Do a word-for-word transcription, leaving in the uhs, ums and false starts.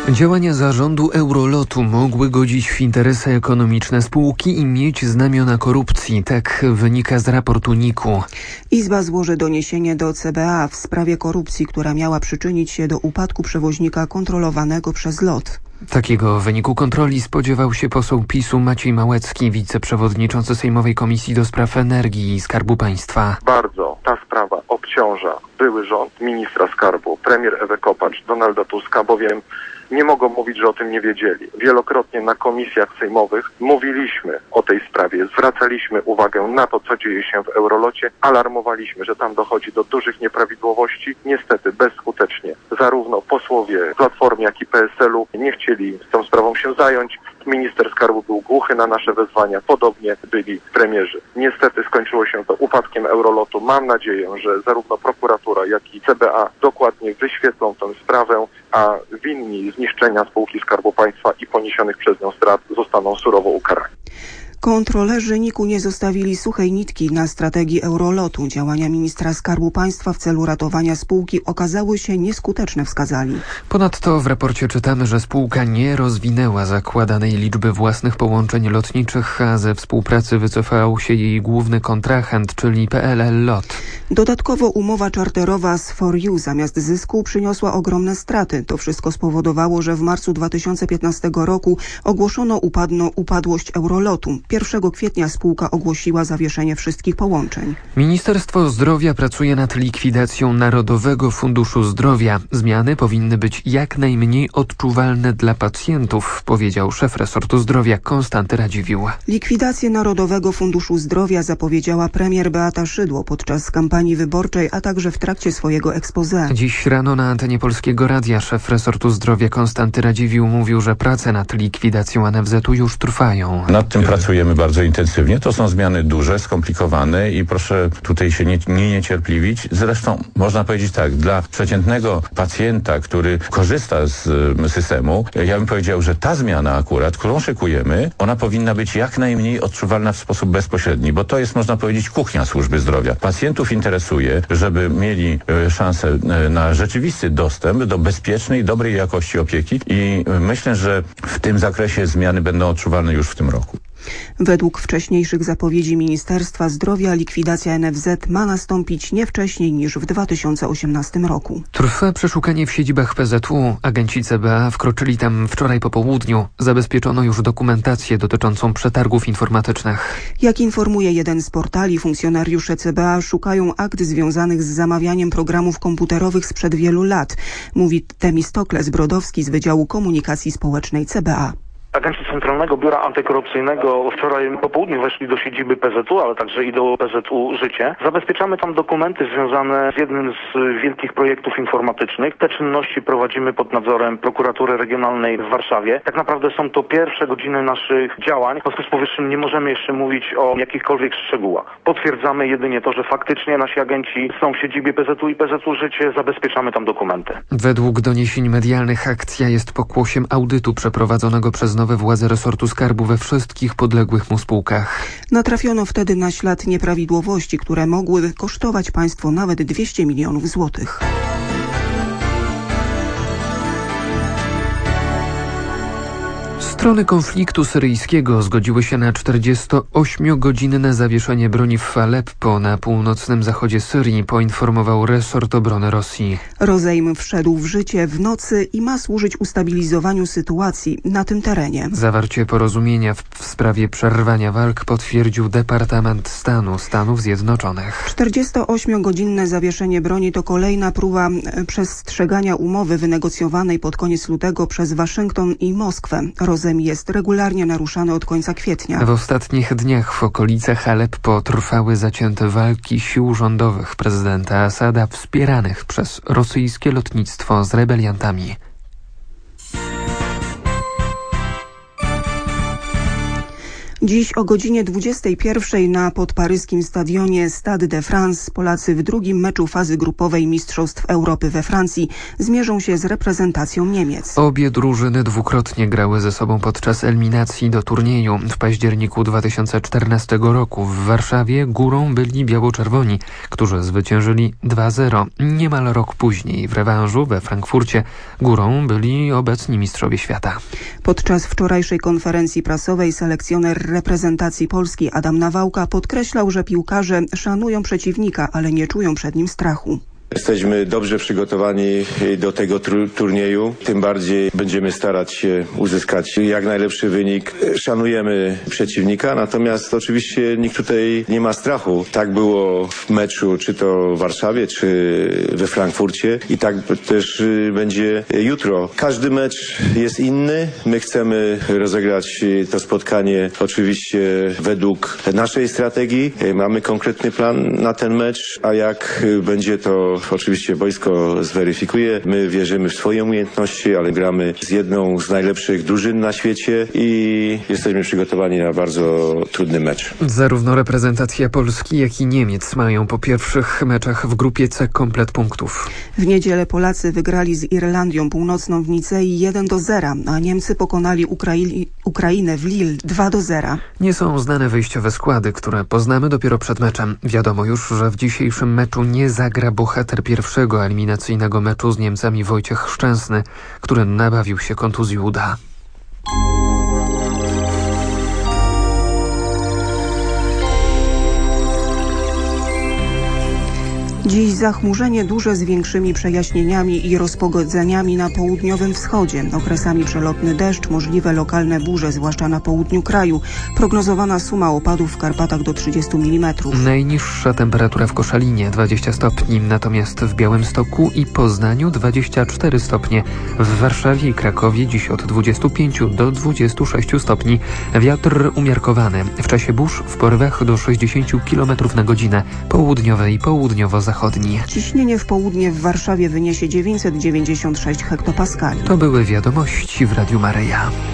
Działania zarządu Eurolotu mogły godzić w interesy ekonomiczne spółki i mieć znamiona korupcji. Tak wynika z raportu N I K U. Izba złoży doniesienie do C B A w sprawie korupcji, która miała przyczynić się do upadku przewoźnika kontrolowanego przez LOT. Takiego wyniku kontroli spodziewał się poseł PiS-u Maciej Małecki, wiceprzewodniczący Sejmowej Komisji do Spraw Energii i Skarbu Państwa. Bardzo ta sprawa obciąża były rząd, ministra skarbu, premier Ewę Kopacz, Donalda Tuska, bowiem nie mogą mówić, że o tym nie wiedzieli. Wielokrotnie na komisjach sejmowych mówiliśmy o tej sprawie, zwracaliśmy uwagę na to, co dzieje się w Eurolocie, alarmowaliśmy, że tam dochodzi do dużych nieprawidłowości. Niestety bezskutecznie zarówno posłowie Platformy, jak i P S L u nie chcieli z tą sprawą się zająć. Minister skarbu był głuchy na nasze wezwania, podobnie byli premierzy. Niestety skończyło się to upadkiem Eurolotu. Mam nadzieję, że zarówno prokuratura, jak i C B A dokładnie wyświetlą tę sprawę, a winni zniszczenia spółki Skarbu Państwa i poniesionych przez nią strat zostaną surowo ukarani. Kontrolerzy N I K U nie zostawili suchej nitki na strategii Eurolotu. Działania ministra Skarbu Państwa w celu ratowania spółki okazały się nieskuteczne, wskazali. Ponadto w raporcie czytamy, że spółka nie rozwinęła zakładanej liczby własnych połączeń lotniczych, a ze współpracy wycofał się jej główny kontrahent, czyli P L L LOT. Dodatkowo umowa czarterowa z For You zamiast zysku przyniosła ogromne straty. To wszystko spowodowało, że w marcu dwa tysiące piętnastego roku ogłoszono upadno, upadłość Eurolotu. pierwszego kwietnia spółka ogłosiła zawieszenie wszystkich połączeń. Ministerstwo Zdrowia pracuje nad likwidacją Narodowego Funduszu Zdrowia. Zmiany powinny być jak najmniej odczuwalne dla pacjentów, powiedział szef resortu zdrowia Konstanty Radziwiłł. Likwidację Narodowego Funduszu Zdrowia zapowiedziała premier Beata Szydło podczas kampanii wyborczej, a także w trakcie swojego exposé. Dziś rano na antenie Polskiego Radia szef resortu zdrowia Konstanty Radziwiłł mówił, że prace nad likwidacją N F Z u już trwają. Nad tym pracujemy bardzo intensywnie. To są zmiany duże, skomplikowane i proszę tutaj się nie, nie niecierpliwić. Zresztą można powiedzieć tak, dla przeciętnego pacjenta, który korzysta z systemu, ja bym powiedział, że ta zmiana akurat, którą szykujemy, ona powinna być jak najmniej odczuwalna w sposób bezpośredni, bo to jest, można powiedzieć, kuchnia służby zdrowia. Pacjentów interesuje, żeby mieli szansę na rzeczywisty dostęp do bezpiecznej, dobrej jakości opieki i myślę, że w tym zakresie zmiany będą odczuwalne już w tym roku. Według wcześniejszych zapowiedzi Ministerstwa Zdrowia likwidacja N F Z ma nastąpić nie wcześniej niż w dwa tysiące osiemnastym roku. Trwa przeszukanie w siedzibach P Z U. Agenci C B A wkroczyli tam wczoraj po południu. Zabezpieczono już dokumentację dotyczącą przetargów informatycznych. Jak informuje jeden z portali, funkcjonariusze C B A szukają akt związanych z zamawianiem programów komputerowych sprzed wielu lat, mówi Temistokles Brodowski z Wydziału Komunikacji Społecznej C B A. Agenci Centralnego Biura Antykorupcyjnego wczoraj po południu weszli do siedziby P Z U, ale także i do P Z U Życie. Zabezpieczamy tam dokumenty związane z jednym z wielkich projektów informatycznych. Te czynności prowadzimy pod nadzorem Prokuratury Regionalnej w Warszawie. Tak naprawdę są to pierwsze godziny naszych działań. W związku z powyższym nie możemy jeszcze mówić o jakichkolwiek szczegółach. Potwierdzamy jedynie to, że faktycznie nasi agenci są w siedzibie P Z U i P Z U Życie. Zabezpieczamy tam dokumenty. Według doniesień medialnych akcja jest pokłosiem audytu przeprowadzonego przez nowe władze resortu skarbu we wszystkich podległych mu spółkach. Natrafiono wtedy na ślad nieprawidłowości, które mogły kosztować państwo nawet dwieście milionów złotych. Strony konfliktu syryjskiego zgodziły się na czterdziestoośmiogodzinne zawieszenie broni w Aleppo na północnym zachodzie Syrii, poinformował resort obrony Rosji. Rozejm wszedł w życie w nocy i ma służyć ustabilizowaniu sytuacji na tym terenie. Zawarcie porozumienia w, w sprawie przerwania walk potwierdził Departament Stanu Stanów Zjednoczonych. czterdziestoośmiogodzinne zawieszenie broni to kolejna próba przestrzegania umowy wynegocjowanej pod koniec lutego przez Waszyngton i Moskwę. Rozejm jest regularnie naruszany od końca kwietnia. W ostatnich dniach w okolicach Aleppo trwały zacięte walki sił rządowych prezydenta Asada wspieranych przez rosyjskie lotnictwo z rebeliantami. Dziś o godzinie dwudziestej pierwszej na podparyskim stadionie Stade de France Polacy w drugim meczu fazy grupowej Mistrzostw Europy we Francji zmierzą się z reprezentacją Niemiec. Obie drużyny dwukrotnie grały ze sobą podczas eliminacji do turnieju. W październiku dwa tysiące czternastego roku w Warszawie górą byli biało-czerwoni, którzy zwyciężyli dwa zero. Niemal rok później w rewanżu we Frankfurcie górą byli obecni mistrzowie świata. Podczas wczorajszej konferencji prasowej selekcjoner reprezentacji Polski Adam Nawałka podkreślał, że piłkarze szanują przeciwnika, ale nie czują przed nim strachu. Jesteśmy dobrze przygotowani do tego turnieju, tym bardziej będziemy starać się uzyskać jak najlepszy wynik. Szanujemy przeciwnika, natomiast oczywiście nikt tutaj nie ma strachu. Tak było w meczu, czy to w Warszawie, czy we Frankfurcie i tak też będzie jutro. Każdy mecz jest inny. My chcemy rozegrać to spotkanie oczywiście według naszej strategii. Mamy konkretny plan na ten mecz, a jak będzie to oczywiście wojsko zweryfikuje. My wierzymy w swoje umiejętności, ale gramy z jedną z najlepszych drużyn na świecie i jesteśmy przygotowani na bardzo trudny mecz. Zarówno reprezentacja Polski, jak i Niemiec mają po pierwszych meczach w grupie C komplet punktów. W niedzielę Polacy wygrali z Irlandią Północną w Nicei jeden do zera, a Niemcy pokonali Ukrai- Ukrainę w Lille dwa do zera. Nie są znane wyjściowe składy, które poznamy dopiero przed meczem. Wiadomo już, że w dzisiejszym meczu nie zagra bohater pierwszego eliminacyjnego meczu z Niemcami Wojciech Szczęsny, który nabawił się kontuzji uda. Dziś zachmurzenie duże z większymi przejaśnieniami i rozpogodzeniami na południowym wschodzie. Okresami przelotny deszcz, możliwe lokalne burze, zwłaszcza na południu kraju. Prognozowana suma opadów w Karpatach do trzydziestu milimetrów. Najniższa temperatura w Koszalinie dwadzieścia stopni, natomiast w Białymstoku i Poznaniu dwadzieścia cztery stopnie. W Warszawie i Krakowie dziś od dwudziestu pięciu do dwudziestu sześciu stopni. Wiatr umiarkowany. W czasie burz w porywach do sześćdziesięciu kilometrów na godzinę. Południowe i południowo-zachodnie. Ciśnienie w południe w Warszawie wyniesie dziewięćset dziewięćdziesiąt sześć hektopaskali. To były wiadomości w Radiu Maryja.